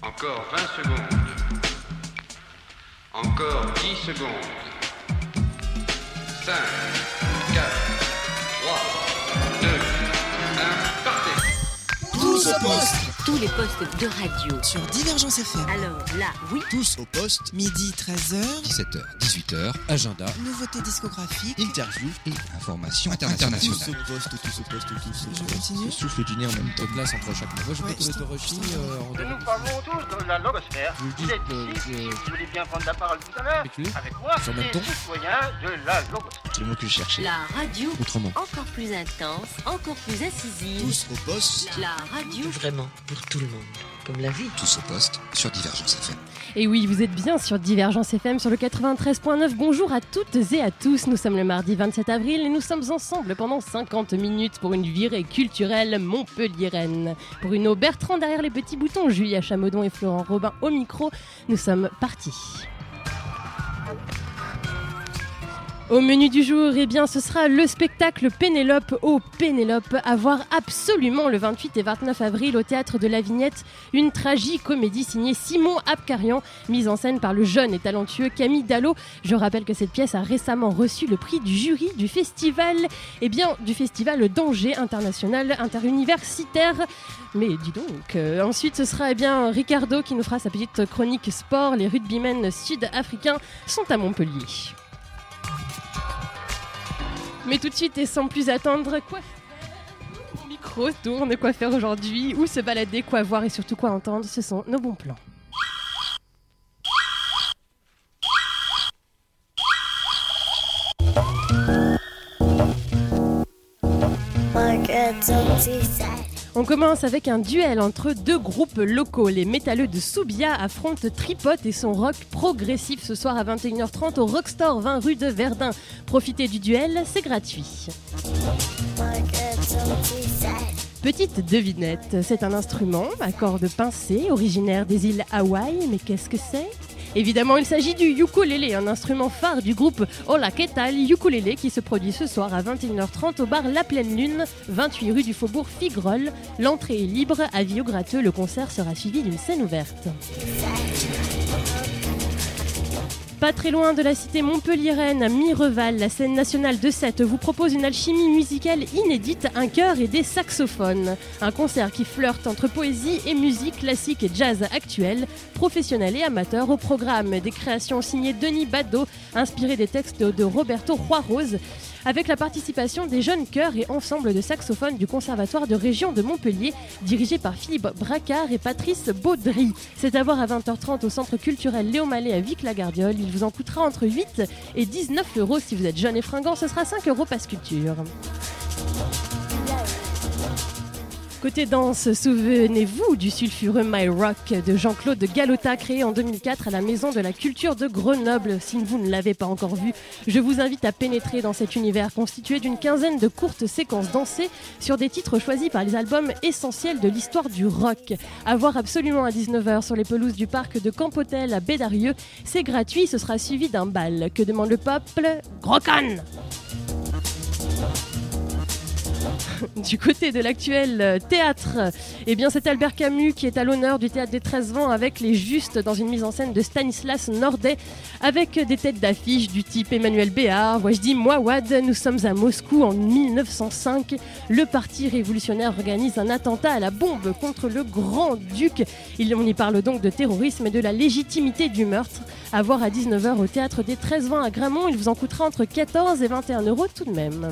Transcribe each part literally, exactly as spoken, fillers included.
Encore vingt secondes. Encore dix secondes. cinq, quatre, trois, deux, un, partez. Tous au poste. Tous les postes de radio. Sur Divergence F M. Alors là, oui. Tous au poste. Midi treize heures. dix-sept heures, dix-huit heures. Agenda. Nouveautés discographiques. Interview et information internationale. Tous au poste, tous au poste, tous. Je continue. Souffle du nez en même temps. Place entre chaque mot. Moi, je Ouais, vais je te t'en- Rochini. je t'en- Euh, Nous parlons tous de la logosphère. Je vous Vous dis, êtes euh, ici, euh, si vous voulez bien prendre la parole tout à l'heure, avec lui. avec moi, Sur le même des ton. citoyens de la logosphère. C'est le mot que je cherchais. La radio. Autrement. Encore plus intense, encore plus incisive. Tous au poste. La radio. Vraiment, pour tout le monde. Comme la vie. Tous au poste sur Divergence F M. Et oui, vous êtes bien sur Divergence F M sur le quatre-vingt-treize point neuf. Bonjour à toutes et à tous. Nous sommes le mardi vingt-sept avril et nous sommes ensemble pendant cinquante minutes pour une virée culturelle montpelliéraine. Bruno Bertrand derrière les petits boutons, Julia Chameudon et Florent Robin au micro. Nous sommes partis. Au menu du jour, eh bien, ce sera le spectacle Pénélope au Pénélope, à voir absolument le vingt-huit et vingt-neuf avril au Théâtre de la Vignette, une tragicomédie signée Simon Abkarian, mise en scène par le jeune et talentueux Camille Dallot. Je rappelle que cette pièce a récemment reçu le prix du jury du festival, eh bien, du festival d'Angers international interuniversitaire. Mais dis donc, euh, ensuite ce sera eh bien Ricardo qui nous fera sa petite chronique sport. Les rugbymen sud-africains sont à Montpellier. Mais tout de suite et sans plus attendre, quoi faire ? Le micro tourne, quoi faire aujourd'hui, où se balader, quoi voir et surtout quoi entendre, ce sont nos bons plans. On commence avec un duel entre deux groupes locaux. Les métalleux de Soubia affrontent Tripote et son rock progressif ce soir à vingt et une heures trente au Rockstore vingt rue de Verdun. Profitez du duel, c'est gratuit. Petite devinette, c'est un instrument à cordes pincées, originaire des îles Hawaï, mais qu'est-ce que c'est ? Évidemment, il s'agit du ukulélé, un instrument phare du groupe Hola Que Tal Ukulélé qui se produit ce soir à vingt et une heures trente au bar La Pleine Lune, vingt-huit rue du Faubourg Figrol. L'entrée est libre, avis au gratteux, le concert sera suivi d'une scène ouverte. Pas très loin de la cité montpelliéraine, à Mireval, la scène nationale de Sète vous propose une alchimie musicale inédite, un chœur et des saxophones. Un concert qui flirte entre poésie et musique classique et jazz actuel, professionnels et amateurs. Au programme des créations signées Denis Badaud, inspirées des textes de Roberto Juarez, avec la participation des jeunes chœurs et ensembles de saxophones du Conservatoire de région de Montpellier, dirigé par Philippe Bracard et Patrice Baudry. C'est à voir à vingt heures trente au Centre culturel Léo Mallet à Vic-la-Gardiole. Il vous en coûtera entre huit et dix-neuf euros si vous êtes jeune et fringant. Ce sera cinq euros passe culture. Côté danse, souvenez-vous du sulfureux My Rock de Jean-Claude Galota, créé en deux mille quatre à la Maison de la Culture de Grenoble. Si vous ne l'avez pas encore vu, je vous invite à pénétrer dans cet univers constitué d'une quinzaine de courtes séquences dansées sur des titres choisis par les albums essentiels de l'histoire du rock. À voir absolument à dix-neuf heures sur les pelouses du parc de Campotel à Bédarieux. C'est gratuit, ce sera suivi d'un bal. Que demande le peuple ? Gros con ! Du côté de l'actuel théâtre, eh bien c'est Albert Camus qui est à l'honneur du théâtre des treize vents avec Les Justes dans une mise en scène de Stanislas Nordet avec des têtes d'affiche du type Emmanuel Béard, Wajdi Mouawad. Nous sommes à Moscou en mille neuf cent cinq. Le parti révolutionnaire organise un attentat à la bombe contre le grand-duc. On y parle donc de terrorisme et de la légitimité du meurtre. À voir à dix-neuf heures au théâtre des treize vents à Gramont. Il vous en coûtera entre quatorze et vingt et un euros tout de même.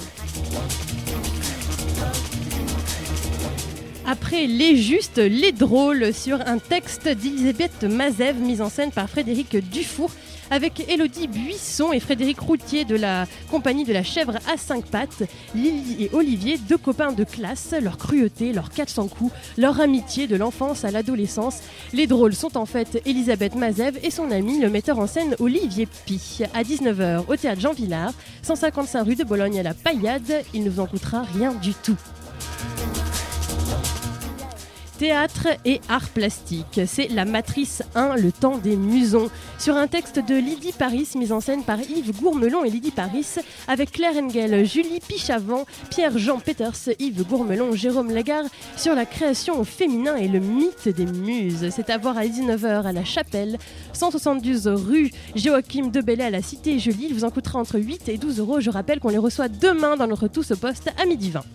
Après Les Justes, Les Drôles, sur un texte d'Elisabeth Mazève, mise en scène par Frédéric Dufour, avec Élodie Buisson et Frédéric Routier de la compagnie de la Chèvre à cinq pattes. Lily et Olivier, deux copains de classe, leur cruauté, leurs quatre cents coups, leur amitié de l'enfance à l'adolescence. Les Drôles sont en fait Elisabeth Mazève et son ami, le metteur en scène Olivier Pi. À dix-neuf heures au théâtre Jean Villard, cent cinquante-cinq rue de Bologne à la Paillade. Il ne vous en coûtera rien du tout. Théâtre lettres et arts plastiques. C'est la matrice un, le temps des musons. Sur un texte de Lydie Paris, mise en scène par Yves Gourmelon et Lydie Paris, avec Claire Engel, Julie Pichavant, Pierre-Jean Peters, Yves Gourmelon, Jérôme Lagarde, sur la création au féminin et le mythe des muses. C'est à voir à dix-neuf heures à la Chapelle, cent soixante-douze rue Joachim de Bellay à la Cité Jolie. Il vous en coûtera entre huit et douze euros. Je rappelle qu'on les reçoit demain dans notre Tous au Poste à midi vingt.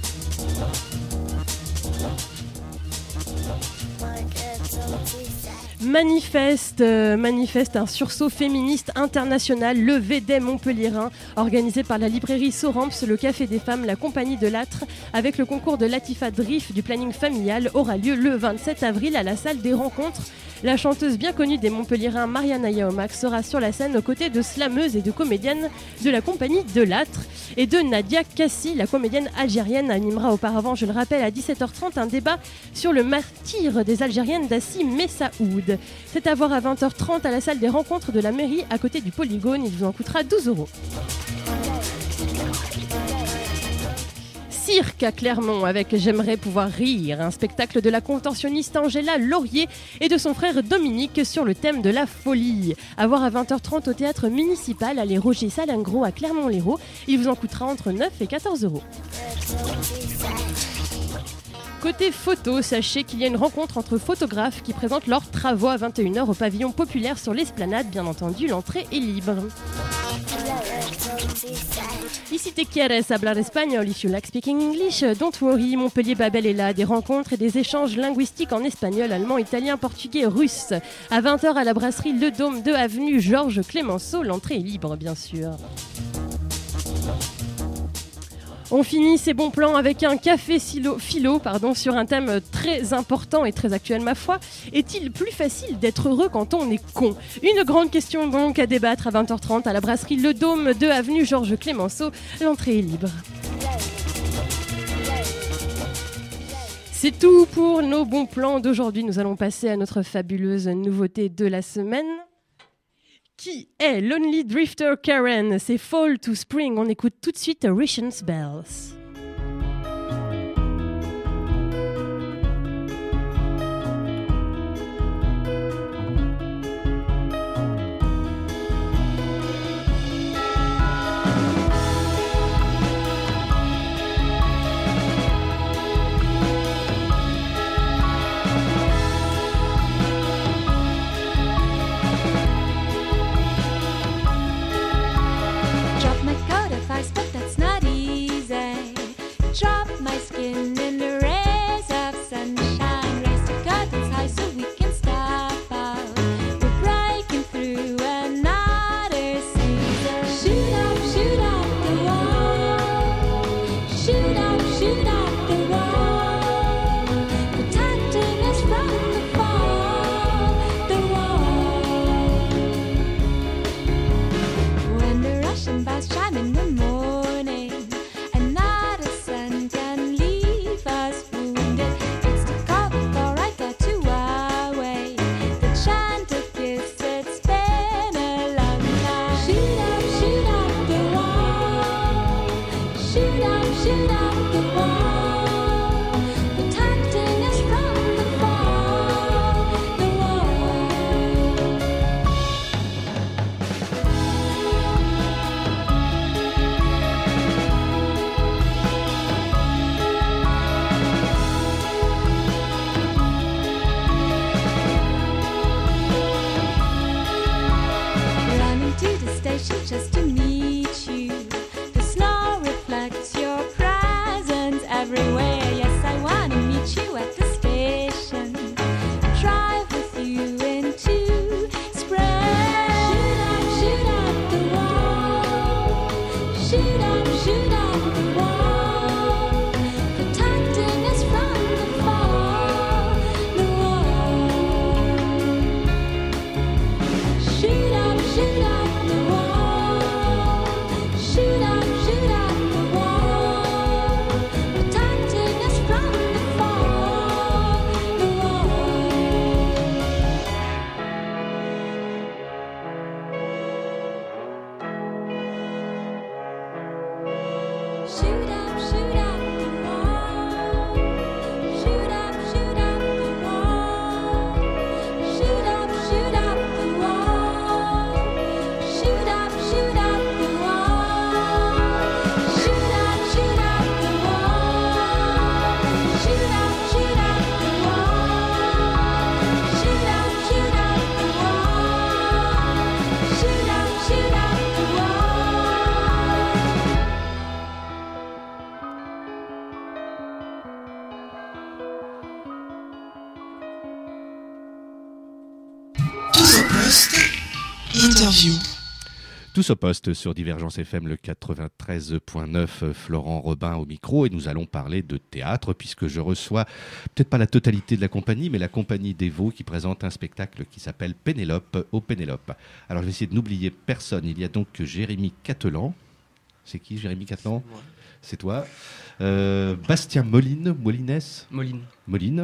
Manifeste, euh, manifeste, un sursaut féministe international, le V D Montpellierin, organisé par la librairie Soramps, le Café des Femmes, la Compagnie de l'Âtre, avec le concours de Latifa Drif du planning familial, aura lieu le vingt-sept avril à la salle des rencontres. La chanteuse bien connue des Montpellierins, Mariana Yaomak, sera sur la scène aux côtés de slameuses et de comédiennes de la Compagnie de l'Âtre et de Nadia Kassi, la comédienne algérienne, animera auparavant, je le rappelle, à dix-sept heures trente un débat sur le martyre des Algériennes d'Assi Messaoud. C'est à voir à vingt heures trente à la salle des rencontres de la mairie à côté du Polygone. Il vous en coûtera douze euros. Cirque à Clermont avec J'aimerais pouvoir rire, un spectacle de la contorsionniste Angela Laurier et de son frère Dominique sur le thème de la folie. À voir à vingt heures trente au théâtre municipal à les Roger Salingro à Clermont-Lérault. Il vous en coûtera entre neuf et quatorze euros. Côté photo, sachez qu'il y a une rencontre entre photographes qui présentent leurs travaux à vingt et une heures au pavillon populaire sur l'Esplanade. Bien entendu, l'entrée est libre. Y si te quieres hablar español, if you like speaking English, don't worry, Montpellier Babel est là. Des rencontres et des échanges linguistiques en espagnol, allemand, italien, portugais, russe. À vingt heures à la brasserie Le Dôme deux avenue Georges Clémenceau, l'entrée est libre bien sûr. On finit ces bons plans avec un café philo, philo pardon, sur un thème très important et très actuel ma foi. Est-il plus facile d'être heureux quand on est con ? Une grande question donc à débattre à vingt heures trente à la brasserie Le Dôme deux avenue Georges Clémenceau. L'entrée est libre. C'est tout pour nos bons plans d'aujourd'hui. Nous allons passer à notre fabuleuse nouveauté de la semaine. Qui est Lonely Drifter Karen? C'est Fall to Spring. On écoute tout de suite Rishon's Bells. But that's not easy. Drop my skin in the rays of sunshine. Raise the curtains high so we can step out. We're breaking through another season. Shoot up, shoot up the wall. Shoot up, shoot up the wall. Protecting us from the fall, the wall. When the Russian bells chime in the morning. Just to meet you, the snow reflects your presence. Poste Interview. Tous au poste sur Divergence F M, le quatre-vingt-treize virgule neuf, Florent Robin au micro, et nous allons parler de théâtre, puisque je reçois, peut-être pas la totalité de la compagnie, mais la compagnie des Vaux qui présente un spectacle qui s'appelle Pénélope au Pénélope. Alors je vais essayer de n'oublier personne. Il y a donc Jérémy Catelan. C'est qui Jérémy Catelan ? C'est toi. Euh, Bastien Moline, Molines Moline. Moline.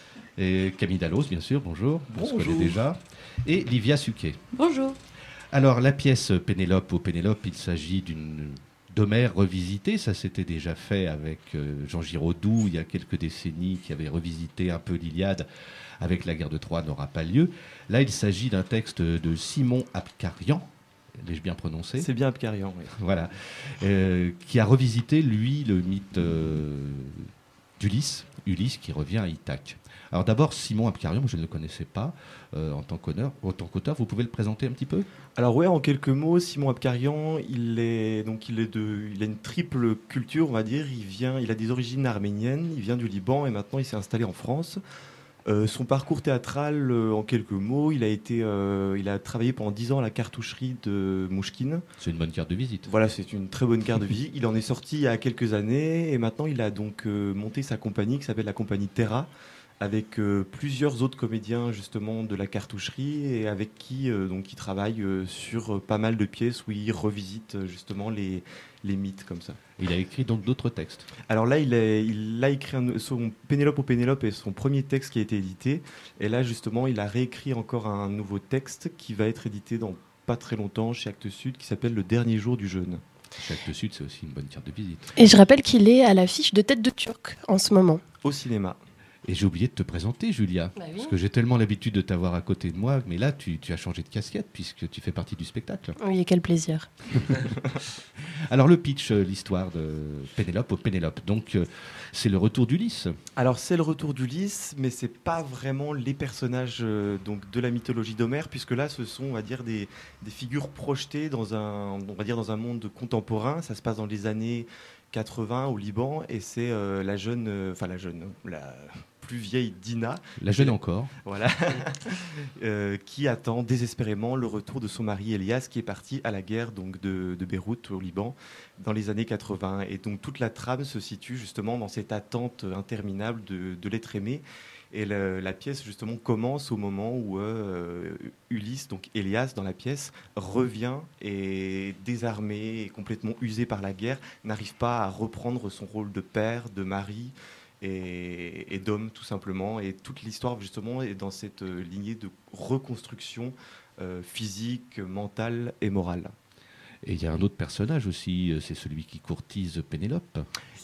Et Camille Dallos, bien sûr, bonjour. On se connaît déjà. Et Livia Suquet. Bonjour. Alors, la pièce Pénélope au Pénélope, il s'agit d'une d'Homère revisitée. Ça s'était déjà fait avec euh, Jean Giraudoux il y a quelques décennies, qui avait revisité un peu l'Iliade avec La guerre de Troie n'aura pas lieu. Là, il s'agit d'un texte de Simon Abkarian. L'ai-je bien prononcé ? C'est bien Abkarian, oui. Voilà. Euh, qui a revisité, lui, le mythe euh, d'Ulysse, Ulysse qui revient à Ithaque. Alors d'abord, Simon Abkarian, je ne le connaissais pas euh, en tant qu'auteur. En tant qu'auteur, vous pouvez le présenter un petit peu ? Alors ouais, en quelques mots, Simon Abkarian, il est donc il est de, il a une triple culture, on va dire. Il vient, il a des origines arméniennes, il vient du Liban et maintenant il s'est installé en France. Euh, son parcours théâtral, euh, en quelques mots, il a été, euh, il a travaillé pendant dix ans à la cartoucherie de Mouchkine. C'est une bonne carte de visite. Voilà, c'est une très bonne carte de visite. Il en est sorti il y a quelques années et maintenant il a donc euh, monté sa compagnie qui s'appelle la compagnie Terra, avec euh, plusieurs autres comédiens justement de la cartoucherie et avec qui euh, donc il travaille euh, sur euh, pas mal de pièces où il revisite euh, justement les, les mythes comme ça. Il a écrit donc d'autres textes. Alors là, il a, il a écrit un, son Pénélope au Pénélope est son premier texte qui a été édité. Et là justement, il a réécrit encore un nouveau texte qui va être édité dans pas très longtemps chez Actes Sud, qui s'appelle Le dernier jour du jeûne. Chez Actes Sud, c'est aussi une bonne carte de visite. Et je rappelle qu'il est à l'affiche de Tête de Turc en ce moment. Au cinéma. Et j'ai oublié de te présenter, Julia, bah oui. parce que j'ai tellement l'habitude de t'avoir à côté de moi, mais là, tu, tu as changé de casquette puisque tu fais partie du spectacle. Oui, et quel plaisir. Alors le pitch, euh, l'histoire de Pénélope au Pénélope, donc euh, c'est le retour d'Ulysse. Alors c'est le retour d'Ulysse, mais c'est pas vraiment les personnages euh, donc de la mythologie d'Homère, puisque là, ce sont, on va dire, des, des figures projetées dans un, on va dire, dans un monde contemporain. Ça se passe dans les années quatre-vingts au Liban, et c'est euh, la jeune, enfin euh, la jeune, la plus vieille Dina, la jeune encore, voilà, euh, qui attend désespérément le retour de son mari Elias, qui est parti à la guerre donc de, de Beyrouth au Liban dans les années quatre-vingts. Et donc toute la trame se situe justement dans cette attente interminable de, de l'être aimé. Et le, la pièce justement commence au moment où euh, Ulysse, donc Elias dans la pièce, revient et désarmé et complètement usé par la guerre, n'arrive pas à reprendre son rôle de père, de mari et, et d'homme tout simplement. Et toute l'histoire justement est dans cette lignée de reconstruction euh, physique, mentale et morale. Et il y a un autre personnage aussi, c'est celui qui courtise Pénélope.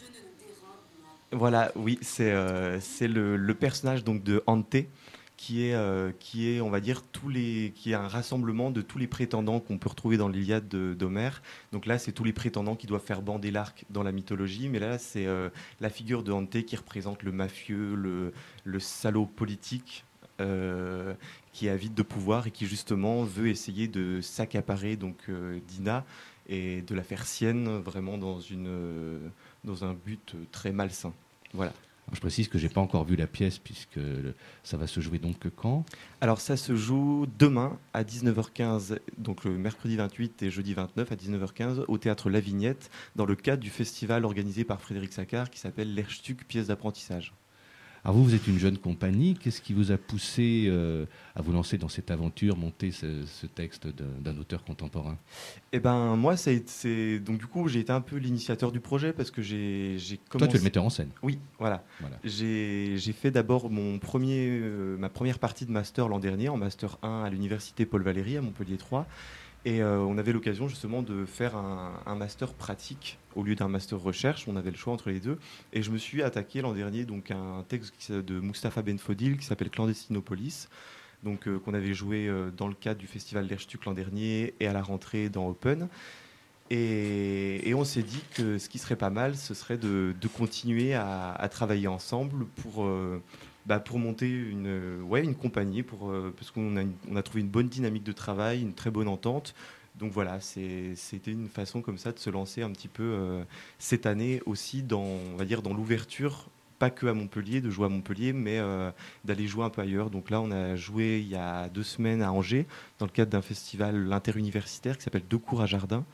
Voilà, oui, c'est euh, c'est le, le personnage donc de Anté, qui est euh, qui est on va dire tous les qui est un rassemblement de tous les prétendants qu'on peut retrouver dans l'Iliade de, d'Homère. Donc là, c'est tous les prétendants qui doivent faire bander l'arc dans la mythologie, mais là, c'est euh, la figure de Anté qui représente le mafieux, le le salaud politique. Euh, qui est avide de pouvoir et qui justement veut essayer de s'accaparer donc euh, Dina et de la faire sienne vraiment dans une euh, dans un but très malsain. Voilà. Alors, je précise que j'ai pas encore vu la pièce puisque ça va se jouer donc quand ? Alors ça se joue demain à dix-neuf heures quinze, donc le mercredi vingt-huit et jeudi vingt-neuf à dix-neuf heures quinze au théâtre La Vignette, dans le cadre du festival organisé par Frédéric Saccar qui s'appelle L'Erstuc, pièce d'apprentissage. Alors vous, vous êtes une jeune compagnie. Qu'est-ce qui vous a poussé euh, à vous lancer dans cette aventure, monter ce, ce texte d'un, d'un auteur contemporain ? Eh ben moi, c'est, c'est donc du coup j'ai été un peu l'initiateur du projet parce que j'ai, j'ai commencé. Toi, tu es le metteur en scène. Oui, voilà. voilà. J'ai, j'ai fait d'abord mon premier, euh, ma première partie de master l'an dernier, en master un à l'université Paul Valéry à Montpellier trois. Et euh, on avait l'occasion justement de faire un, un master pratique au lieu d'un master recherche. On avait le choix entre les deux. Et je me suis attaqué l'an dernier donc, à un texte de Mustapha Benfodil qui s'appelle Clandestinopolis, donc, euh, qu'on avait joué euh, dans le cadre du festival L'Erstuc l'an dernier et à la rentrée dans Open. Et, et on s'est dit que ce qui serait pas mal, ce serait de, de continuer à, à travailler ensemble pour... Euh, Bah pour monter une, ouais, une compagnie, pour, euh, parce qu'on a, une, on a trouvé une bonne dynamique de travail, une très bonne entente. Donc voilà, c'est, c'était une façon comme ça de se lancer un petit peu euh, cette année aussi dans, on va dire, dans l'ouverture pas que à Montpellier, de jouer à Montpellier, mais euh, d'aller jouer un peu ailleurs. Donc là, on a joué il y a deux semaines à Angers, dans le cadre d'un festival interuniversitaire qui s'appelle Deux cours à Jardin.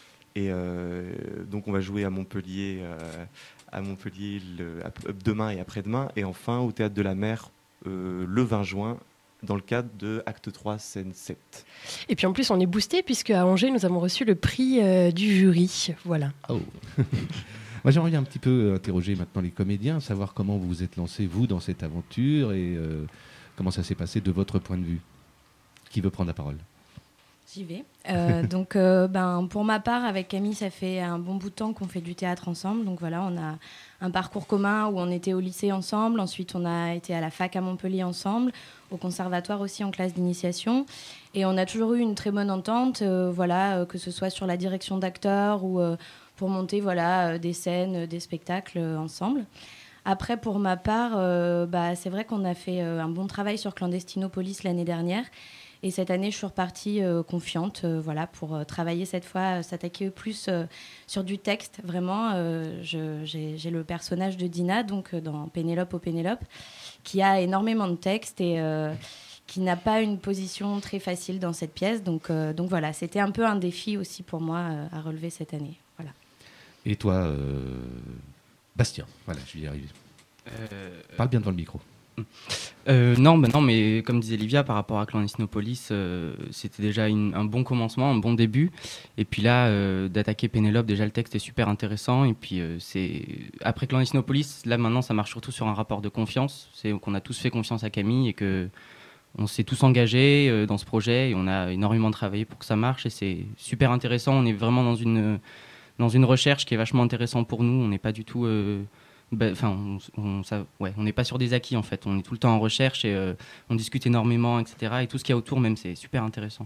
Et euh, donc on va jouer à Montpellier, euh, à Montpellier le, à- demain et après-demain, et enfin au Théâtre de la Mer euh, le vingt juin, dans le cadre de Acte trois, scène sept. Et puis en plus, on est boosté puisque à Angers, nous avons reçu le prix euh, du jury. Voilà. Oh. Moi, j'aimerais bien un petit peu interroger maintenant les comédiens, savoir comment vous vous êtes lancés, vous, dans cette aventure et euh, comment ça s'est passé de votre point de vue. Qui veut prendre la parole? J'y vais. Euh, donc, euh, ben, pour ma part, avec Camille, ça fait un bon bout de temps qu'on fait du théâtre ensemble. Donc voilà, on a un parcours commun où on était au lycée ensemble. Ensuite, on a été à la fac à Montpellier ensemble, au conservatoire aussi en classe d'initiation. Et on a toujours eu une très bonne entente, euh, voilà, euh, que ce soit sur la direction d'acteurs ou euh, pour monter voilà, euh, des scènes, euh, des spectacles euh, ensemble. Après, pour ma part, euh, bah, c'est vrai qu'on a fait euh, un bon travail sur Clandestinopolis l'année dernière. Et cette année, je suis repartie euh, confiante euh, voilà, pour euh, travailler cette fois, euh, s'attaquer plus euh, sur du texte. Vraiment, euh, je- j'ai j'ai le personnage de Dina, donc euh, dans Pénélope au Pénélope, qui a énormément de texte et euh, qui n'a pas une position très facile dans cette pièce. Donc, euh, donc voilà, c'était un peu un défi aussi pour moi euh, à relever cette année. Voilà. Et toi, euh, Bastien, voilà, je vais y arriver. Euh, Parle bien devant le micro. Euh, non, bah non, mais comme disait Livia, par rapport à Clandestinopolis, euh, c'était déjà une- un bon commencement, un bon début. Et puis là, euh, d'attaquer Pénélope, déjà le texte est super intéressant. Et puis euh, c'est après Clandestinopolis, là maintenant, ça marche surtout sur un rapport de confiance. C'est qu'on a tous fait confiance à Camille et que on s'est tous engagés euh, dans ce projet et on a énormément travaillé pour que ça marche. Et c'est super intéressant. On est vraiment dans une dans une recherche qui est vachement intéressante pour nous. On n'est pas du tout euh, Ben, enfin, on, on, ça- ouais, on n'est pas sur des acquis en fait. On est tout le temps en recherche et euh, on discute énormément, et cetera. Et tout ce qu'il y a autour, même, c'est super intéressant.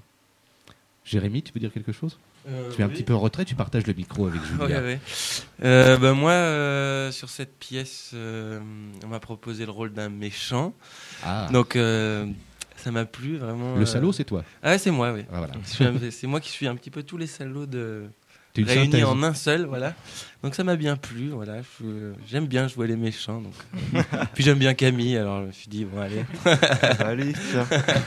Jérémy, tu veux dire quelque chose? Euh, Tu es un oui. petit peu en retrait, tu partages le micro avec Julia. Ouais, ouais. Euh, ben moi, euh, sur cette pièce, euh, on m'a proposé le rôle d'un méchant. Ah. Donc, euh, ça m'a plu vraiment. Le euh. salaud, c'est toi? Ah, c'est moi, oui. Ah, voilà. Je suis un- C'est moi qui suis un petit peu tous les salauds de T'es une réunis synthèse. en un seul, voilà. Donc ça m'a bien plu, voilà. Je- J'aime bien jouer les méchants, donc. euh. Puis j'aime bien Camille, alors je me suis dit bon allez. Allez, tiens.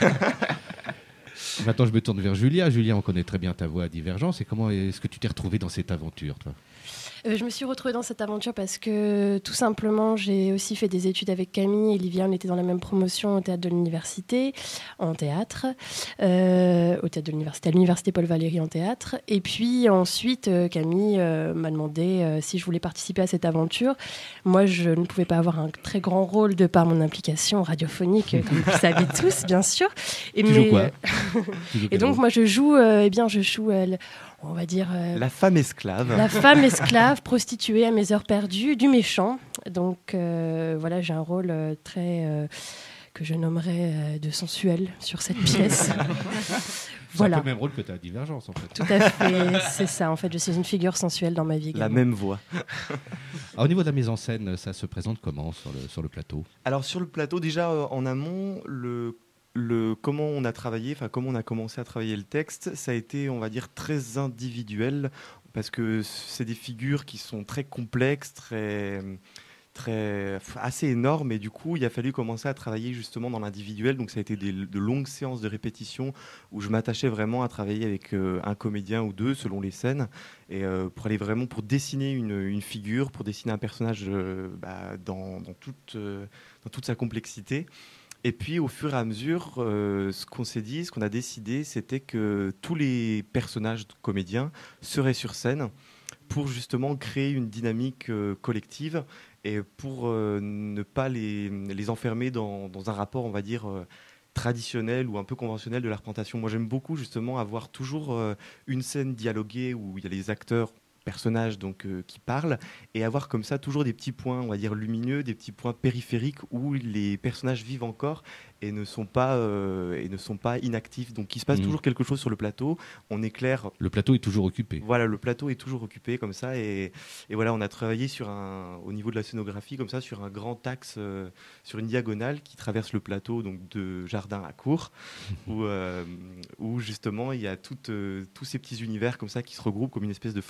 Maintenant, je me tourne vers Julia. Julia, on connaît très bien ta voix à Divergence. Et comment est-ce que tu t'es retrouvée dans cette aventure, toi? Euh, je me suis retrouvée dans cette aventure parce que tout simplement j'ai aussi fait des études avec Camille et Livia. On était dans la même promotion au théâtre de l'université, en théâtre, euh, au théâtre de l'université, à l'université Paul Valéry en théâtre. Et puis ensuite, euh, Camille euh, m'a demandé euh, si je voulais participer à cette aventure. Moi, je ne pouvais pas avoir un très grand rôle de par mon implication radiophonique, euh, comme vous le savez tous, bien sûr. Et Tu joues quoi? Tu joues Et quel donc rôle? moi, je joue, euh, eh bien, je joue, euh, on va dire. euh, La femme esclave. la femme esclave, prostituée à mes heures perdues, du méchant. Donc euh, voilà, j'ai un rôle euh, très euh, que je nommerais euh, de sensuel sur cette pièce. C'est Voilà. un peu le même rôle que tu as à Divergence, en fait. Tout à fait, c'est ça. En fait, je suis une figure sensuelle dans ma vie. La également. même voix. Alors, au niveau de la mise en scène, ça se présente comment sur le, sur le plateau? Alors sur le plateau, déjà euh, en amont, le, le, comment on a travaillé, enfin comment on a commencé à travailler le texte, ça a été, on va dire, très individuel, parce que c'est des figures qui sont très complexes, très, très, assez énormes, et du coup, il a fallu commencer à travailler justement dans l'individuel. Donc ça a été des, de longues séances de répétition où je m'attachais vraiment à travailler avec euh, un comédien ou deux selon les scènes, et euh, pour aller vraiment pour dessiner une, une figure, pour dessiner un personnage euh, bah, dans, dans toute euh, dans toute sa complexité. Et puis, au fur et à mesure, euh, ce qu'on s'est dit, ce qu'on a décidé, c'était que tous les personnages comédiens seraient sur scène pour justement créer une dynamique euh, collective et pour euh, ne pas les, les enfermer dans, dans un rapport, on va dire, euh, traditionnel ou un peu conventionnel de la représentation. Moi, j'aime beaucoup justement avoir toujours euh, une scène dialoguée où il y a les acteurs personnages donc euh, qui parlent, et avoir comme ça toujours des petits points, on va dire lumineux, des petits points périphériques où les personnages vivent encore et ne sont pas euh, et ne sont pas inactifs. Donc il se passe Mhm. toujours quelque chose sur le plateau. On éclaire. Le plateau est toujours occupé. Voilà, le plateau est toujours occupé comme ça, et, et voilà, on a travaillé sur un, au niveau de la scénographie comme ça, sur un grand axe, euh, sur une diagonale qui traverse le plateau, donc de jardin à cour, où, euh, où justement il y a tout, euh, tous ces petits univers comme ça qui se regroupent comme une espèce de fresque antique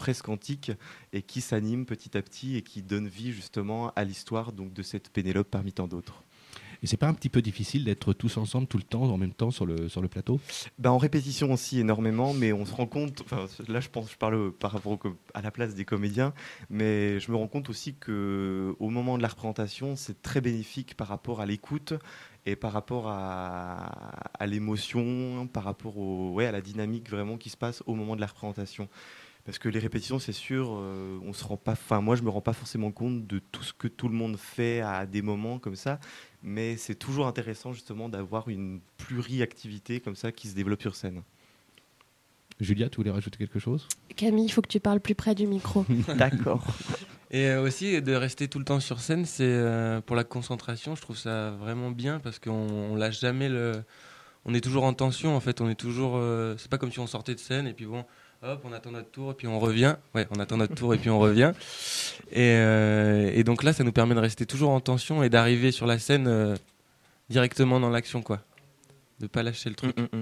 artistique et qui s'anime petit à petit et qui donne vie justement à l'histoire donc, de cette Pénélope parmi tant d'autres. Et c'est pas un petit peu difficile d'être tous ensemble tout le temps, en même temps sur le, sur le plateau ? Ben, en répétition aussi énormément, mais on se rend compte, enfin, là je pense je parle par rapport au, à la place des comédiens, mais je me rends compte aussi qu'au moment de la représentation, c'est très bénéfique par rapport à l'écoute et par rapport à, à l'émotion, par rapport au, ouais, à la dynamique vraiment qui se passe au moment de la représentation. Parce que les répétitions, c'est sûr, euh, on se rend pas, enfin moi je me rends pas forcément compte de tout ce que tout le monde fait à des moments comme ça, mais c'est toujours intéressant justement d'avoir une pluriactivité comme ça qui se développe sur scène. Julia, tu voulais rajouter quelque chose ? Camille, il faut que tu parles plus près du micro. D'accord. Et euh, aussi de rester tout le temps sur scène, c'est euh, pour la concentration, je trouve ça vraiment bien parce qu'on on lâche jamais le, on est toujours en tension en fait, on est toujours, euh, c'est pas comme si on sortait de scène et puis bon. Hop, on attend notre tour et puis on revient. Ouais, on attend notre tour et puis on revient. Et, euh, et donc là, ça nous permet de rester toujours en tension et d'arriver sur la scène euh, directement dans l'action, quoi. De pas lâcher le truc. Mm, mm, mm.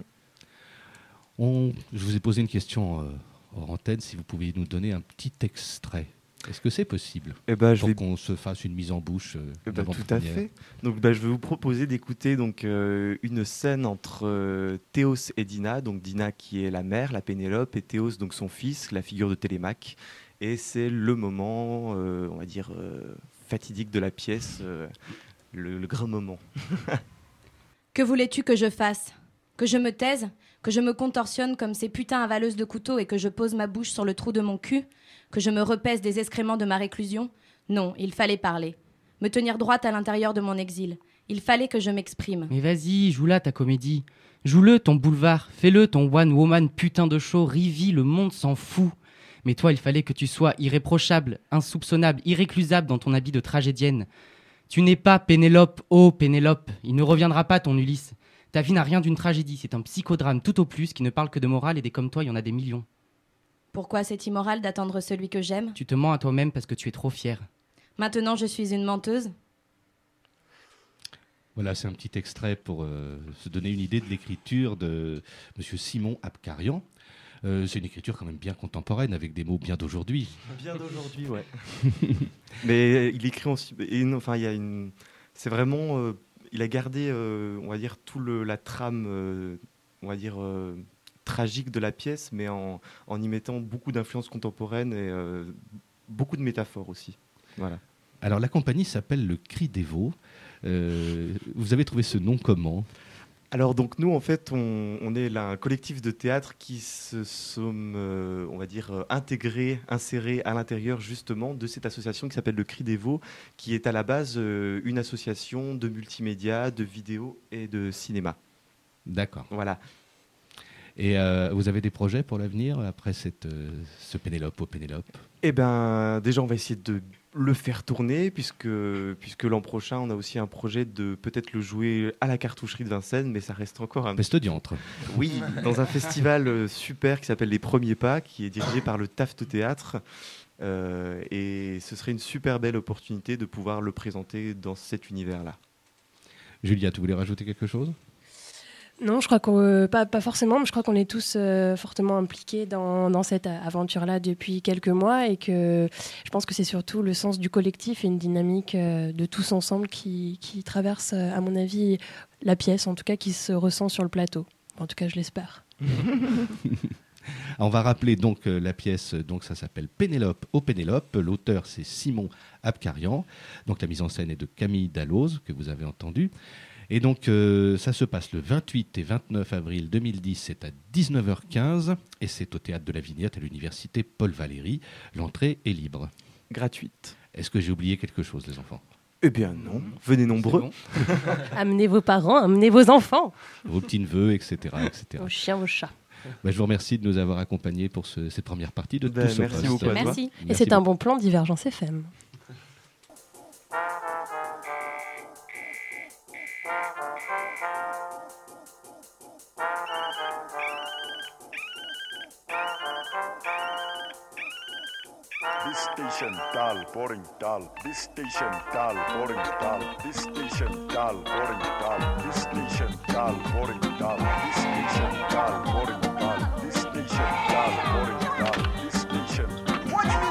On, je vous ai posé une question euh, hors antenne, si vous pouviez nous donner un petit extrait. Est-ce que c'est possible ? Eh ben, je pour vais... qu'on se fasse une mise en bouche euh, Eh ben, tout à fait. Donc, ben, je vais vous proposer d'écouter donc, euh, une scène entre euh, Théos et Dina. Donc, Dina qui est la mère, la Pénélope, et Théos, donc son fils, la figure de Télémaque. Et c'est le moment, euh, on va dire, euh, fatidique de la pièce, euh, le, le grand moment. Que voulais-tu que je fasse ? Que je me taise ? Que je me contorsionne comme ces putains avaleuses de couteaux et que je pose ma bouche sur le trou de mon cul ? Que je me repèse des excréments de ma réclusion ? Non, il fallait parler. Me tenir droite à l'intérieur de mon exil. Il fallait que je m'exprime. Mais vas-y, joue-la ta comédie. Joue-le ton boulevard. Fais-le ton one woman putain de show. Rivi, le monde s'en fout. Mais toi, il fallait que tu sois irréprochable, insoupçonnable, irréclusable dans ton habit de tragédienne. Tu n'es pas Pénélope, oh Pénélope. Il ne reviendra pas ton Ulysse. Ta vie n'a rien d'une tragédie. C'est un psychodrame tout au plus qui ne parle que de morale et des comme toi, il y en a des millions. Pourquoi c'est immoral d'attendre celui que j'aime ? Tu te mens à toi-même parce que tu es trop fière. Maintenant, je suis une menteuse ? Voilà, c'est un petit extrait pour euh, se donner une idée de l'écriture de M. Simon Abkarian. Euh, c'est une écriture quand même bien contemporaine, avec des mots bien d'aujourd'hui. Bien d'aujourd'hui, ouais. Mais il écrit aussi... Et, enfin, il y a une... C'est vraiment... Euh, il a gardé, euh, on va dire, tout le, la trame, euh, on va dire... Euh, tragique de la pièce, mais en, en y mettant beaucoup d'influences contemporaines et euh, beaucoup de métaphores aussi. Voilà. Alors la compagnie s'appelle Le Cri des Veaux. Euh, vous avez trouvé ce nom comment ? Alors donc nous en fait on, on est là un collectif de théâtre qui se sommes euh, on va dire euh, intégrés, insérés à l'intérieur justement de cette association qui s'appelle Le Cri des Veaux, qui est à la base euh, une association de multimédia, de vidéo et de cinéma. D'accord. Voilà. Et euh, vous avez des projets pour l'avenir après cette, euh, ce Pénélope au Pénélope ? Eh bien, déjà, on va essayer de le faire tourner, puisque, puisque l'an prochain, on a aussi un projet de peut-être le jouer à la cartoucherie de Vincennes, mais ça reste encore un... Peste diantre. Oui, dans un festival euh, super qui s'appelle Les Premiers Pas, qui est dirigé par le Taft Théâtre. Euh, et ce serait une super belle opportunité de pouvoir le présenter dans cet univers-là. Julia, tu voulais rajouter quelque chose ? Non, je crois qu'on euh, pas, pas forcément, mais je crois qu'on est tous euh, fortement impliqués dans, dans cette aventure-là depuis quelques mois et que je pense que c'est surtout le sens du collectif et une dynamique euh, de tous ensemble qui, qui traverse, euh, à mon avis, la pièce, en tout cas qui se ressent sur le plateau. En tout cas, je l'espère. On va rappeler donc euh, la pièce, donc ça s'appelle Pénélope au Pénélope. L'auteur c'est Simon Abkarian. Donc la mise en scène est de Camille Dalloz que vous avez entendu. Et donc, euh, ça se passe le vingt-huit et vingt-neuf avril deux mille dix, c'est à dix-neuf heures quinze, et c'est au Théâtre de la Vignette à l'Université Paul Valéry. L'entrée est libre. Gratuite. Est-ce que j'ai oublié quelque chose, les enfants ? Eh bien non, venez nombreux. Bon. Amenez vos parents, amenez vos enfants. Vos petits-neveux, et cetera, et cetera. Vos chiens, vos chats. Bah, je vous remercie de nous avoir accompagnés pour ce, cette première partie de Ben, Tous au merci Poste. beaucoup à toi. Merci. Et Merci c'est un beaucoup. bon plan Divergence F M. This station dull, boring, dull. This station dull, boring, dull. This station dull, boring, dull. This station dull, boring, dull. This station dull, boring, dull. This station dull, boring, dull. This station. What?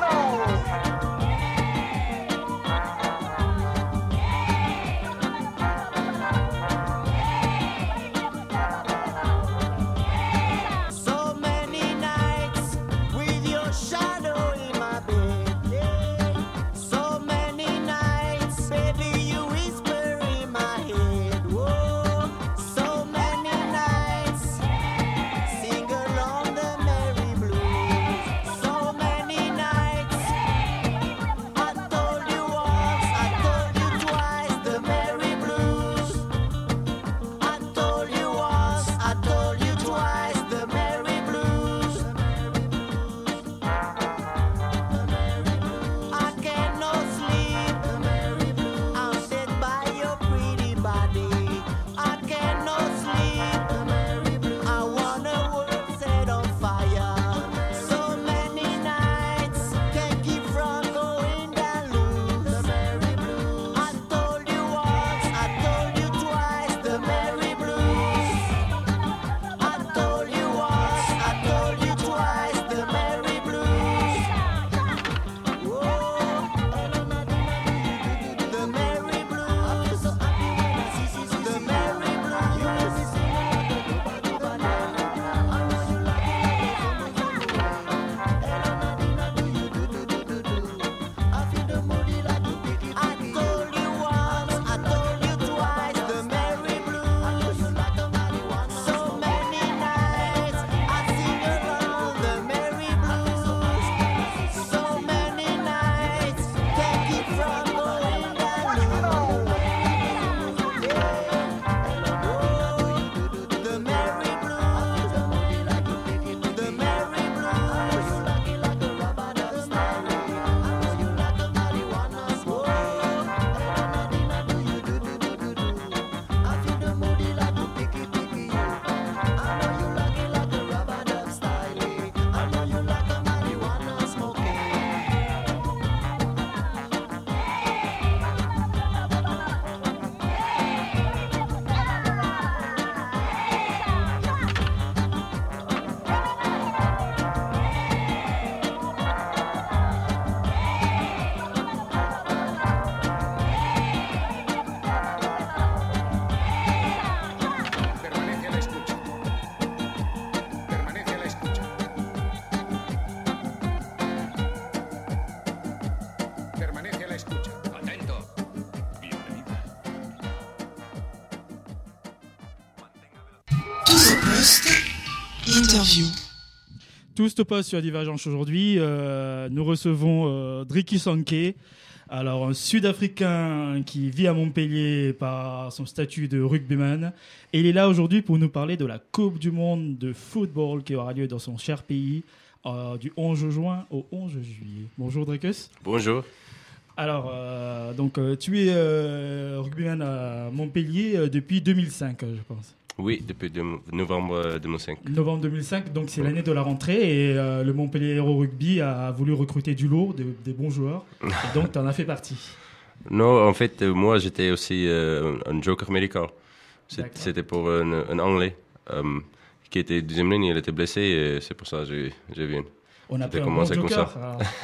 Interview. Tout se passe sur Divergence aujourd'hui. Euh, nous recevons euh, Dricky Sankey, alors un Sud-Africain qui vit à Montpellier par son statut de rugbyman. Et il est là aujourd'hui pour nous parler de la Coupe du Monde de football qui aura lieu dans son cher pays euh, du onze juin au onze juillet. Bonjour Drickus. Bonjour. Alors, euh, donc, euh, tu es euh, rugbyman à Montpellier euh, depuis deux mille cinq, je pense. Oui, depuis de, novembre deux mille cinq. Novembre deux mille cinq, donc c'est oui. l'année de la rentrée et euh, le Montpellier Hero Rugby a voulu recruter du lourd, de, des bons joueurs, et donc tu en as fait partie. Non, en fait, euh, moi j'étais aussi euh, un joker médical. C'est, c'était pour un, un Anglais euh, qui était deuxième ligne, il était blessé et c'est pour ça que j'ai, j'ai vu. On a pris un bon joker.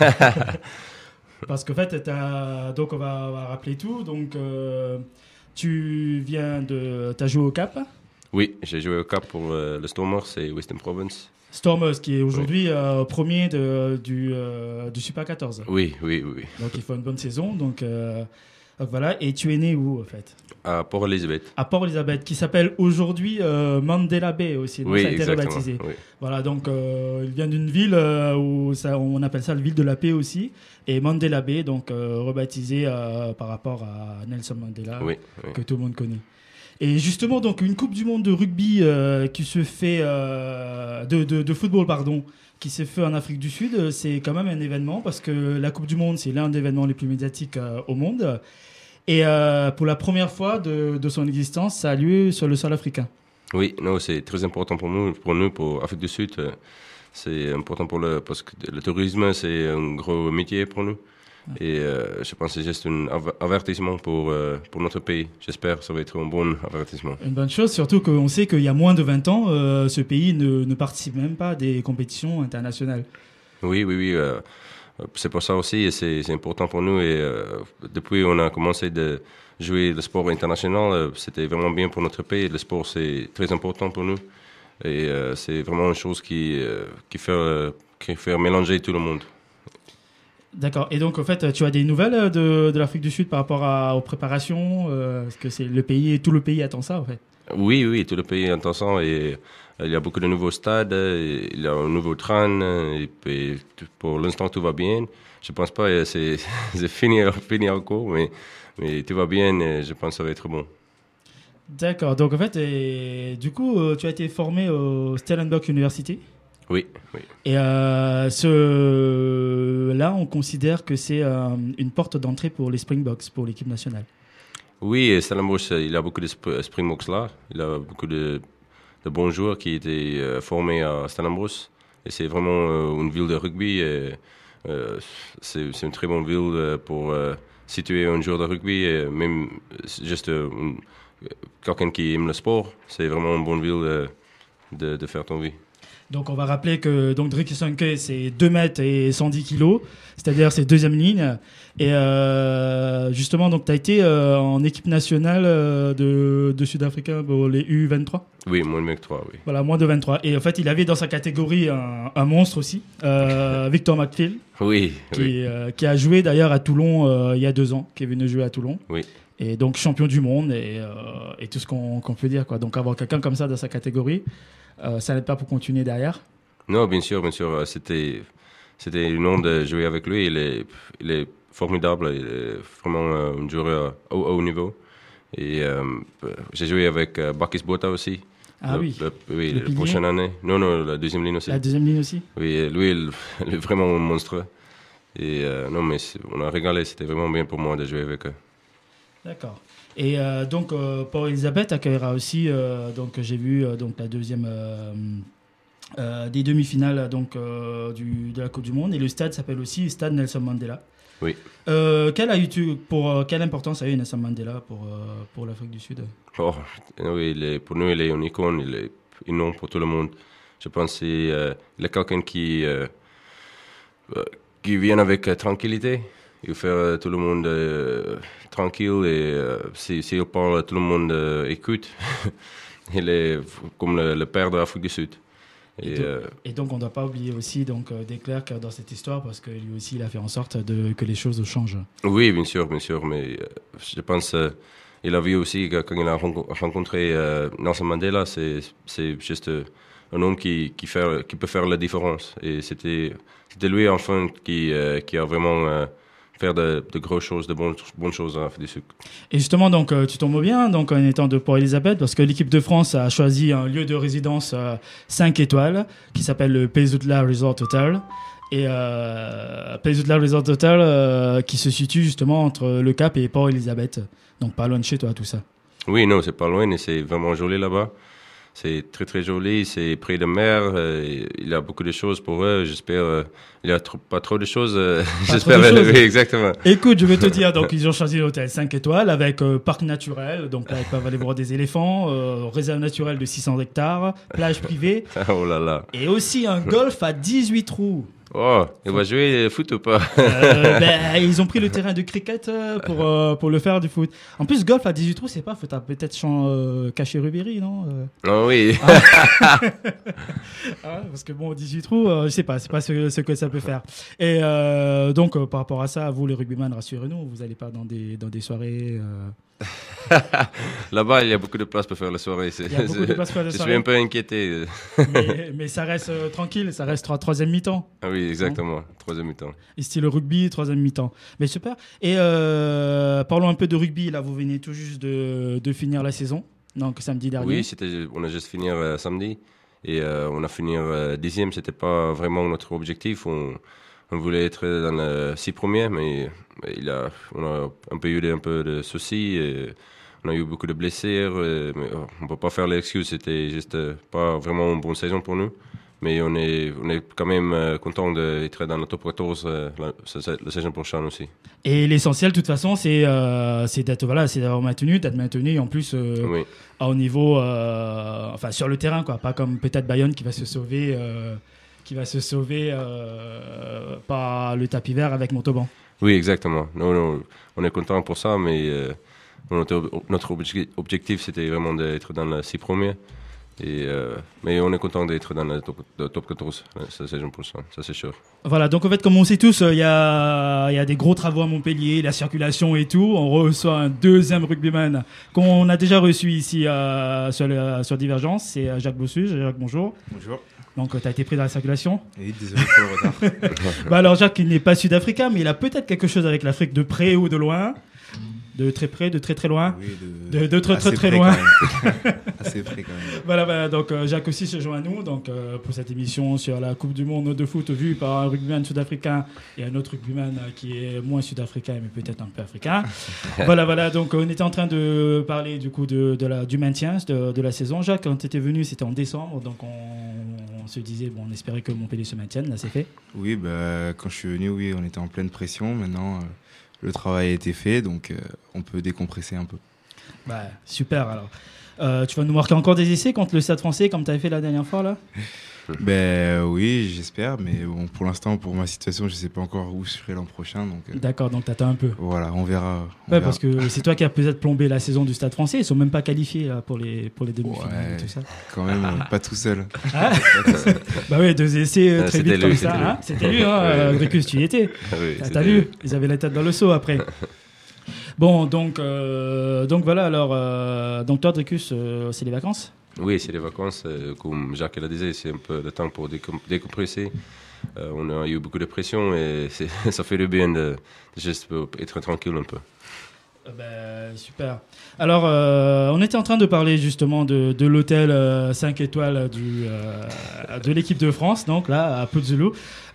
Parce qu'en fait, t'as, donc on va, on va rappeler tout. Donc, euh, tu viens de, t'as joué au Cap. Oui, j'ai joué au Cap pour euh, le Stormers et Western Province. Stormers, qui est aujourd'hui oui. euh, premier de, du, euh, du Super quatorze. Oui, oui, oui. Donc, il faut une bonne saison. Donc, euh, donc voilà. Et tu es né où, en fait? À Port-Elizabeth. À Port-Elizabeth, qui s'appelle aujourd'hui euh, Mandela Bay aussi. Donc oui, ça a été exactement. rebaptisé. Oui. Voilà, donc euh, il vient d'une ville euh, où ça, on appelle ça la ville de la paix aussi. Et Mandela Bay, donc euh, rebaptisé euh, par rapport à Nelson Mandela, oui, oui. que tout le monde connaît. Et justement, donc une Coupe du Monde de rugby euh, qui se fait euh, de, de, de football, pardon, qui s'est fait en Afrique du Sud, c'est quand même un événement parce que la Coupe du Monde, c'est l'un des événements les plus médiatiques euh, au monde. Et euh, pour la première fois de, de son existence, ça a lieu sur le sol africain. Oui, non, c'est très important pour nous, pour nous, pour l'Afrique du Sud. C'est important pour le, parce que le tourisme, c'est un gros métier pour nous. Et euh, je pense que c'est juste un avertissement pour, euh, pour notre pays. J'espère que ça va être un bon avertissement. Une bonne chose, surtout qu'on sait qu'il y a moins de vingt ans, euh, ce pays ne, ne participe même pas des compétitions internationales. Oui, oui, oui. Euh, c'est pour ça aussi, et c'est, c'est important pour nous. Et euh, depuis qu'on a commencé de jouer le sport international, euh, c'était vraiment bien pour notre pays. Le sport, c'est très important pour nous. Et euh, c'est vraiment une chose qui, euh, qui, fait, euh, qui fait mélanger tout le monde. D'accord. Et donc, en fait, tu as des nouvelles de, de l'Afrique du Sud par rapport à, aux préparations euh, Est-ce que c'est le pays, tout le pays attend ça, en fait? Oui, oui, tout le pays attend ça. Et euh, il y a beaucoup de nouveaux stades, et il y a un nouveau train. Et puis, pour l'instant, tout va bien. Je pense pas que c'est, c'est fini, fini encore, mais, mais tout va bien et je pense que ça va être bon. D'accord. Donc, en fait, et, du coup, tu as été formé au Stellenbosch University? Oui, oui. Et euh, ce... là, on considère que c'est euh, une porte d'entrée pour les Springboks, pour l'équipe nationale. Oui, Stellenbosch, il a beaucoup de Springboks là. Il a beaucoup de, de bons joueurs qui étaient euh, formés à Stellenbosch. Et c'est vraiment euh, une ville de rugby. Et, euh, c'est, c'est une très bonne ville pour euh, situer un joueur de rugby. Et même juste euh, quelqu'un qui aime le sport, c'est vraiment une bonne ville de, de, de faire ton vie. Donc on va rappeler que donc Dricky Sankey c'est deux mètres et cent dix kilos, c'est-à-dire c'est deuxième ligne. Et euh, justement donc tu as été euh, en équipe nationale euh, de, de Sud-Africains pour les U vingt-trois. Oui, moins de vingt-trois, oui. Voilà, moins de vingt-trois. Et en fait il avait dans sa catégorie un, un monstre aussi, euh, Victor McPhail. Oui, qui, oui. Euh, qui a joué d'ailleurs à Toulon euh, il y a deux ans, qui est venu jouer à Toulon. Oui. Et donc champion du monde et, euh, et tout ce qu'on, qu'on peut dire, quoi. Donc avoir quelqu'un comme ça dans sa catégorie, euh, ça n'aide pas pour continuer derrière. Non, bien sûr, bien sûr. C'était, c'était une honte de jouer avec lui. Il est, il est formidable. Il est vraiment un joueur au haut niveau. Et euh, j'ai joué avec euh, Bakis Botha aussi. Ah le, oui. Le, oui, le la prochaine année. Non, non, la deuxième ligne aussi. La deuxième ligne aussi. Oui, lui, il, il est vraiment un monstre. Et euh, non, mais on a régalé. C'était vraiment bien pour moi de jouer avec eux. D'accord. Et euh, donc, euh, Port-Elizabeth accueillera aussi, euh, donc j'ai vu euh, donc la deuxième euh, euh, des demi-finales donc euh, du, de la Coupe du Monde. Et le stade s'appelle aussi Stade Nelson Mandela. Oui. Euh, quelle a eu pour euh, quelle importance a eu Nelson Mandela pour euh, pour l'Afrique du Sud? Oh, oui, il est, pour nous, il est une icône. Il est énorme pour tout le monde. Je pense qu'il euh, est quelqu'un qui euh, qui vient avec euh, tranquillité. Il fait euh, tout le monde euh, tranquille et euh, s'il si, si parle, tout le monde euh, écoute. Il est comme le, le père de l'Afrique du Sud. Et, et, donc, euh, et donc, on ne doit pas oublier aussi donc, euh, De Klerk dans cette histoire parce que lui aussi, il a fait en sorte de, que les choses changent. Oui, bien sûr, bien sûr. Mais euh, je pense qu'il euh, a vu aussi que quand il a rencontré euh, Nelson Mandela, c'est, c'est juste un homme qui, qui, fait, qui peut faire la différence. Et c'était, c'était lui, enfin, qui, euh, qui a vraiment euh, fait de, de grosses choses, de bonnes, bonnes choses à Afrique du Sud. Et justement, donc, euh, tu tombes bien donc, en étant de Port-Elizabeth, parce que l'équipe de France a choisi un lieu de résidence euh, cinq étoiles qui s'appelle le Pezoutla Resort Hotel. Et euh, Pezoutla Resort Hotel euh, qui se situe justement entre le Cap et Port-Elizabeth. Donc pas loin de chez toi, tout ça. Oui, non, c'est pas loin et c'est vraiment joli là-bas. C'est très très joli, c'est près de mer, euh, il y a beaucoup de choses pour eux, j'espère, euh, il n'y a trop, pas trop de choses, euh, j'espère, trop de choses. Oui, exactement. Écoute, je vais te dire, donc ils ont choisi l'hôtel cinq étoiles avec euh, parc naturel, donc là ils peuvent aller voir des éléphants, euh, réserve naturelle de six cents hectares, plage privée, Oh là là. et aussi un golf à dix-huit trous. Oh, il va jouer au foot ou pas? Euh, ben, ils ont pris le terrain de cricket euh, pour, euh, pour le faire du foot. En plus, golf à dix-huit trous, c'est pas, faut t'as peut-être champ, euh, caché Rubéry, non euh... Oh oui. Ah. Ah, parce que bon, dix-huit trous, euh, je sais pas, c'est pas ce, ce que ça peut faire. Et euh, donc, euh, par rapport à ça, vous les rugbyman, rassurez-nous, vous allez pas dans des, dans des soirées. Euh... Là-bas, il y a beaucoup de place pour faire la soirée. C'est, Il y a beaucoup de place pour faire la je soirée. suis un peu inquiété. mais, mais ça reste euh, tranquille, ça reste trois, troisième mi-temps. Ah oui, exactement, troisième mi-temps. Et style rugby, troisième mi-temps. Mais super. Et euh, parlons un peu de rugby. Là, vous venez tout juste de, de finir la saison, donc samedi dernier. Oui, c'était, on a juste fini euh, samedi et euh, on a fini euh, dixième. C'était pas vraiment notre objectif. On, on voulait être dans les six premiers, mais, mais il a, on a un peu eu un peu de soucis. Et on a eu beaucoup de blessures. Et, mais, oh, on peut pas faire l'excuse. C'était juste euh, pas vraiment une bonne saison pour nous. Mais on est, on est quand même euh, content d'être dans le top quatorze euh, la, la, la saison prochaine aussi. Et l'essentiel, de toute façon, c'est, euh, c'est d'être voilà, c'est d'avoir maintenu, d'être maintenu en plus euh, Oui. au niveau, euh, enfin sur le terrain, quoi. Pas comme peut-être Bayonne qui va se sauver, euh, qui va se sauver euh, par le tapis vert avec Montauban. Oui, exactement. Non, non, on est content pour ça, mais euh, notre, notre obje- objectif, c'était vraiment d'être dans les six premiers. Et, euh, mais on est content d'être dans le top, le top quatorze cette saison prochaine, ça c'est sûr. Voilà, donc en fait, comme on sait tous, il euh, y, a, y a des gros travaux à Montpellier, la circulation et tout. On reçoit un deuxième rugbyman qu'on a déjà reçu ici euh, sur, le, sur Divergence, c'est euh, Jacques Bossus. Jacques, bonjour. Bonjour. Donc, tu as été pris dans la circulation. Oui, désolé pour le retard. Bah alors, Jacques, il n'est pas sud-africain, mais il a peut-être quelque chose avec l'Afrique de près ou de loin. De très près, de très très loin. Oui, de, de, de très très assez très près loin. quand même. Assez près quand même. Voilà, voilà, donc euh, Jacques aussi se joint à nous donc, euh, pour cette émission sur la Coupe du Monde de foot vue par un rugbyman sud-africain et un autre rugbyman euh, qui est moins sud-africain mais peut-être un peu africain. Voilà, voilà, donc on était en train de parler du coup de, de la, du maintien de, de la saison. Jacques, quand tu étais venu, c'était en décembre, donc on, on se disait, bon, on espérait que Montpellier se maintienne, là c'est fait. Oui, bah, quand je suis venu, oui, on était en pleine pression. Maintenant, euh, le travail a été fait, donc euh, on peut décompresser un peu. Bah, super alors. Euh, tu vas nous marquer encore des essais contre le Stade Français comme tu avais fait la dernière fois là? Ben oui, j'espère, mais bon, pour l'instant, pour ma situation, je sais pas encore où je serai l'an prochain. Donc, euh, D'accord, donc t'attends un peu. Voilà, on verra. On ouais, verra. parce que c'est toi qui as peut-être plombé la saison du Stade Français. Ils sont même pas qualifiés là, pour les pour les demi-finales Ouais, et tout ça. quand même, euh, pas tout seul. Ah Pas tout seul. Bah oui, deux essais euh, Ah, très c'était vite lui, comme c'était ça. lui. Hein c'était lui, hein, Ouais. euh, Dricus, tu y étais. Ah oui, T'as c'était vu, lui. ils avaient la tête dans le seau après. Bon, donc euh, donc voilà. Alors, euh, donc toi, Dricus, euh, c'est les vacances. Oui, c'est les vacances, euh, comme Jacques l'a dit, c'est un peu le temps pour décom- décompresser. Euh, on a eu beaucoup de pression et c'est, ça fait du bien de, de juste être tranquille un peu. Euh, ben, super. Alors, euh, on était en train de parler justement de, de l'hôtel euh, cinq étoiles du, euh, de l'équipe de France, donc là, à Pozzolo.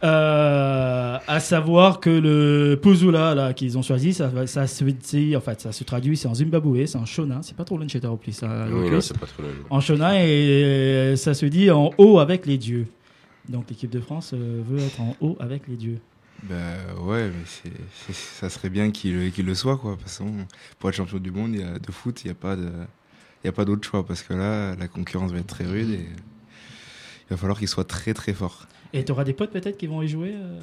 Euh, à savoir que le Pozzola là, qu'ils ont choisi, ça, ça, se dit, en fait, ça se traduit, c'est en Zimbabwe, c'est en Shona, c'est pas trop loin de chez Taropli, ça. Oui, non, c'est pas trop loin. En Shona, et ça se dit en haut avec les dieux. Donc l'équipe de France euh, veut être en haut avec les dieux. Bah ouais, mais c'est, c'est- ça serait bien qu'il, qu'il le soit, quoi. De toute façon, pour être champion du monde il y a, de foot, il n'y a pas de, il y a pas d'autre choix, parce que là, la concurrence va être très rude et il va falloir qu'il soit très très fort. Et tu auras des potes peut-être qui vont y jouer euh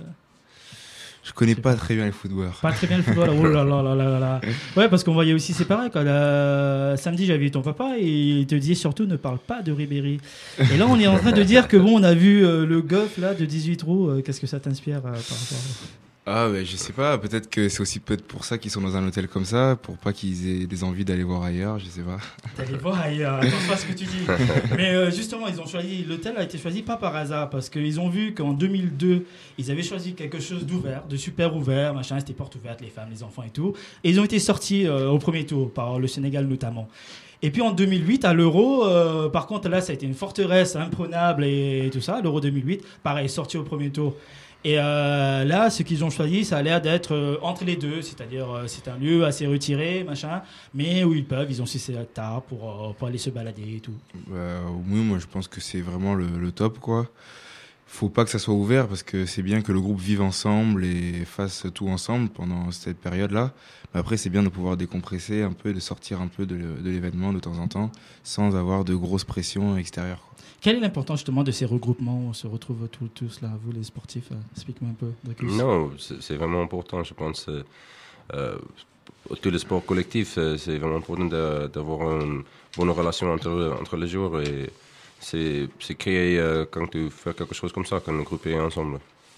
Je connais pas très bien les footballeurs. Pas très bien le football. Oh là là là là là là. Ouais, parce qu'on voyait aussi, c'est pareil. Quoi. La- Samedi, j'avais vu ton papa et il te disait surtout ne parle pas de Ribéry. Et là, on est en train de dire que bon, on a vu euh, le golf là de dix-huit trous. Euh, qu'est-ce que ça t'inspire euh, par rapport à... Ah ouais, je sais pas, peut-être que c'est aussi peut-être pour ça qu'ils sont dans un hôtel comme ça, pour pas qu'ils aient des envies d'aller voir ailleurs, je sais pas. D'aller voir ailleurs, attention à ce que tu dis. Mais euh, justement, ils ont choisi, l'hôtel a été choisi pas par hasard, parce qu'ils ont vu qu'en deux mille deux, ils avaient choisi quelque chose d'ouvert, de super ouvert, machin, c'était porte ouverte, les femmes, les enfants et tout. Et ils ont été sortis euh, au premier tour, par le Sénégal notamment. Et puis en deux mille huit, à l'Euro, euh, par contre là, ça a été une forteresse imprenable et tout ça, l'Euro deux mille huit, pareil, sorti au premier tour. Et euh, là, ce qu'ils ont choisi, ça a l'air d'être euh, entre les deux, c'est-à-dire euh, c'est un lieu assez retiré, machin, mais où ils peuvent, ils ont cessé tard pour, euh, pour aller se balader et tout. Bah, oui, moi je pense que c'est vraiment le, le top, quoi. Faut pas que ça soit ouvert parce que c'est bien que le groupe vive ensemble et fasse tout ensemble pendant cette période-là. Mais après, c'est bien de pouvoir décompresser un peu, de sortir un peu de, de l'événement de temps en temps sans avoir de grosses pressions extérieures, quoi. Quelle est l'importance justement de ces regroupements où on se retrouve tous, tous là, vous les sportifs, euh, explique-moi un peu. Dracus. Non, c'est, c'est vraiment important, je pense. Euh, euh, tous les sports collectifs, euh, c'est vraiment important de, d'avoir une bonne relation entre, entre les joueurs et c'est, c'est créé euh, quand tu fais quelque chose comme ça, quand le groupe est ensemble.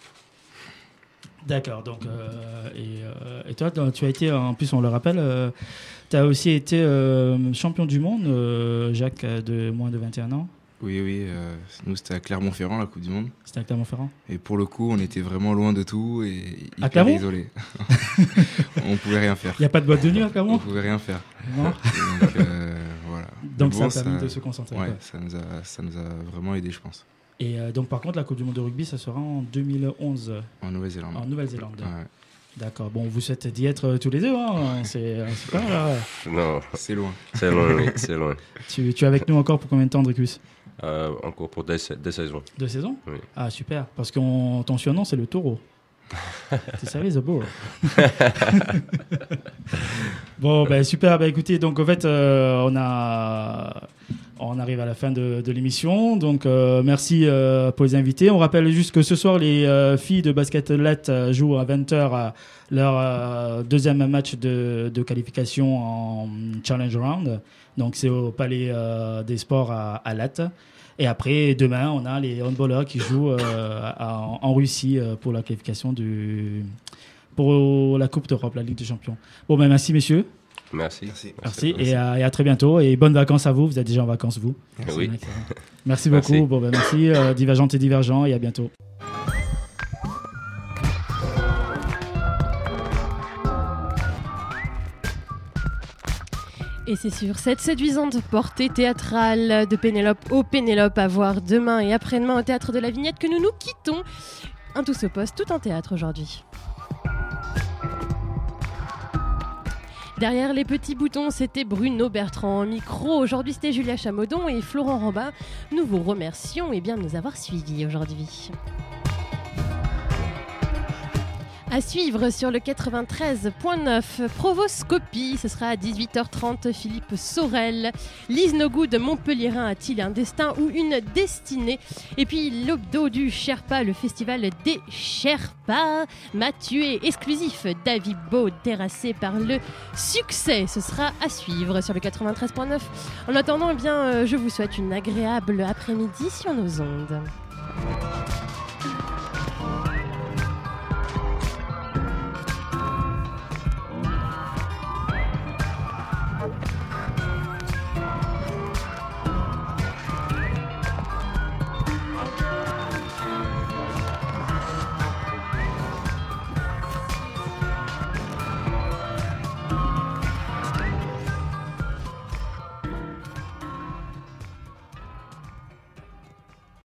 D'accord, donc euh, et, euh, et toi, tu as été, en plus on le rappelle, euh, tu as aussi été euh, champion du monde, euh, Jacques, de moins de vingt et un ans. Oui, oui, euh, nous c'était à Clermont-Ferrand, la Coupe du Monde. C'était à Clermont-Ferrand. Et pour le coup, on était vraiment loin de tout et à hyper isolés. On pouvait rien faire. Il n'y a pas de boîte de nuit à Clermont ? On pouvait rien faire. Non. Donc, euh, voilà. Donc bon, ça a permis ça, de se concentrer. Ouais, quoi. ça nous, a, ça nous a vraiment aidé, je pense. Et euh, donc par contre, la Coupe du Monde de rugby, ça sera en deux mille onze. En Nouvelle-Zélande. En Nouvelle-Zélande. Ouais. D'accord. Bon, vous souhaite d'y être euh, tous les deux, hein. C'est, c'est pas là. Non. C'est loin. C'est loin, oui, c'est loin. Tu, tu es avec nous encore pour combien de temps, Dracus ? Euh, encore pour deux, deux saisons. Deux saisons ? Oui. Ah, super. Parce que ton surnom, c'est le taureau. Tu savais, The Bull. Bon, ben super. Ben écoutez, donc en fait, euh, on a... On arrive à la fin de, de l'émission, donc euh, merci euh, pour les invités. On rappelle juste que ce soir, les euh, filles de basket-lettres euh, jouent à vingt heures à leur euh, deuxième match de, de qualification en Challenge Round. Donc c'est au Palais euh, des Sports à, à Latte. Et après, demain, on a les handballers qui jouent euh, à, en Russie euh, pour la qualification du, pour la Coupe d'Europe, la Ligue des Champions. Bon, ben merci messieurs. Merci. Merci, merci. Et, à, et à très bientôt. Et bonnes vacances à vous. Vous êtes déjà en vacances, vous. Merci, oui. Merci beaucoup. Merci, bon, ben, merci euh, Divergente et Divergent. Et à bientôt. Et c'est sur cette séduisante portée théâtrale de Pénélope au Pénélope à voir demain et après-demain au Théâtre de la Vignette que nous nous quittons. Un Tous au poste, tout en théâtre aujourd'hui. Derrière les petits boutons, c'était Bruno Bertrand en micro. Aujourd'hui, c'était Julia Chamoudon et Florent Rambin. Nous vous remercions et bien de nous avoir suivis aujourd'hui. À suivre sur le quatre-vingt-treize neuf, Provoscopie, ce sera à dix-huit heures trente, Philippe Sorel. Lise Nogoud, Montpellierin a-t-il un destin ou une destinée ? Et puis l'Obdo du Sherpa, le festival des Sherpas, m'a tué, exclusif, David Beau, terrassé par le succès. Ce sera à suivre sur le quatre-vingt-treize neuf. En attendant, eh bien, euh, je vous souhaite une agréable après-midi sur nos ondes.